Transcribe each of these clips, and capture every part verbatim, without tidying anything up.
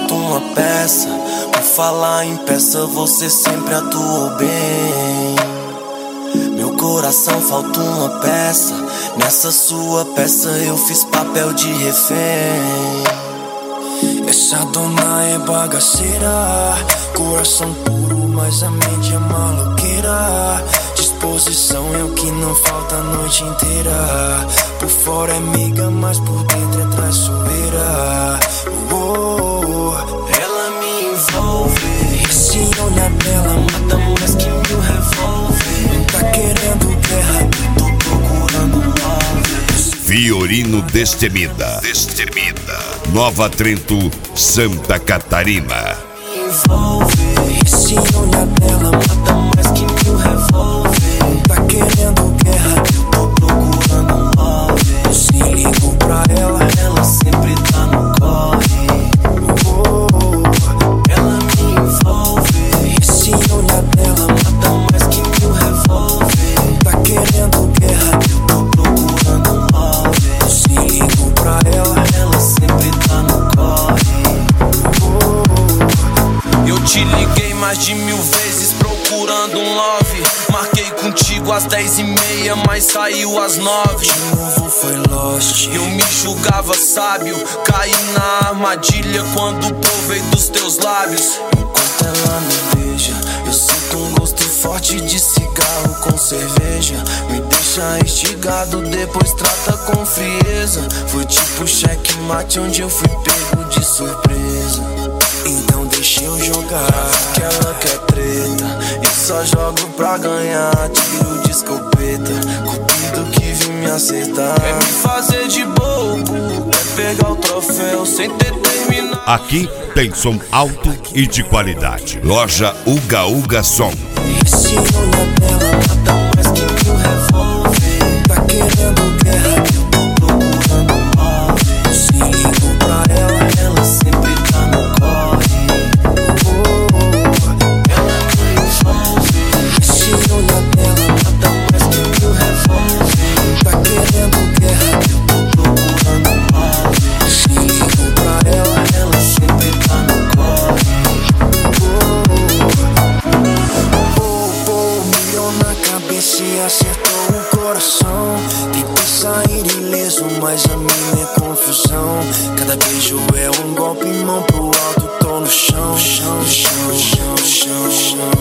falta uma peça. Por falar em peça, você sempre atuou bem. Meu coração falta uma peça. Nessa sua peça eu fiz papel de refém. Essa dona é bagaceira, coração puro, mas a mente é maloqueira. Disposição é o que não falta a noite inteira. Por fora é amiga, mas por dentro é traiçoeira. Oh, oh, oh. Ela me envolve, esse olhar dela mata mais que mil revólver. Tá querendo guerra, eu tô procurando um love. Fiorino Destemida, Destemida, Nova Trento, Santa Catarina. Me envolve, esse olhar dela mata mais que mil revólver. Tá querendo guerra, eu tô procurando um love. Se ligo pra ela, ela sempre tá no corre. Oh, oh, oh. Ela me envolve, esse olhar dela mata mais que mil revólver. Tá querendo guerra, eu tô procurando um love. Se ligo pra ela, ela sempre tá no corre. Oh, oh. Eu te liguei mais de mil vezes procurando um love. Marquei contigo às dez e meia, mas saiu às nove. De novo foi lost. Eu me julgava sábio, caí na armadilha quando provei dos teus lábios. Enquanto ela me beija, eu sinto um gosto forte de cigarro com cerveja. Me deixa instigado, depois trata com frieza. Foi tipo checkmate onde eu fui pego de surpresa. Então deixa eu jogar, que ela quer treta. Eu só jogo pra ganhar, tiro de escopeta. Cupido que vim me acertar. Quer me fazer de bobo, quer pegar o troféu sem ter terminado. Aqui tem som alto e de qualidade. Loja Uga Uga Som. Esse olhar dela mata mais que mil revólver. Tá querendo guerra, eu tô procurando um love. Se ligo pra ela, ela sempre tá no corre. Oh, oh. Ela me envolve, esse olhar dela mata mais que mil revólver. Tá querendo guerra, eu tô procurando um love. Se ligo pra ela, ela sempre tá no corre. Oh, oh, oh. Mirou na cabeça e acertou o coração. Tentei sair ileso, mas a minha é confusão. Cada beijo é um golpe, mão pro alto, tô no chão, chão, chão, chão, chão, chão.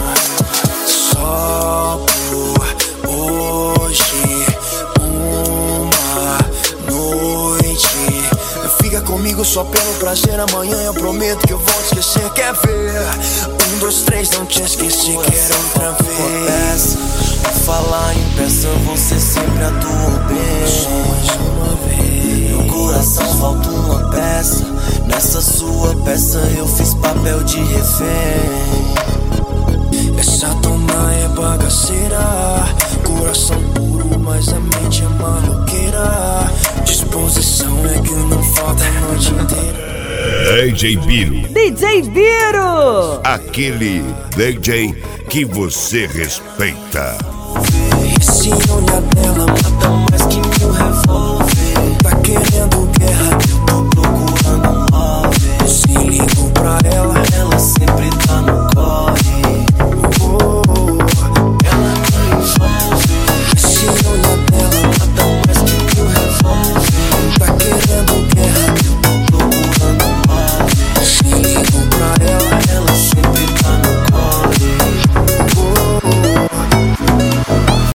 Só por hoje, uma noite. Fica comigo só pelo prazer, amanhã eu prometo que eu vou te esquecer. Quer ver? Um, dois, três, não te esqueci, quero outra vez. Por falar em peça, você sempre atuou bem. Só mais uma vez. Meu coração falta uma peça. Nessa sua peça eu fiz papel de refém. Essa dona é bagaceira, coração puro, mas a mente é maloqueira. Disposição é que não falta a noite inteira. D J Biro. D J Biro. Aquele D J que você respeita. Esse olhar dela mata mais que mil revólver. Tá querendo guerra, eu tô procurando um love. Se liga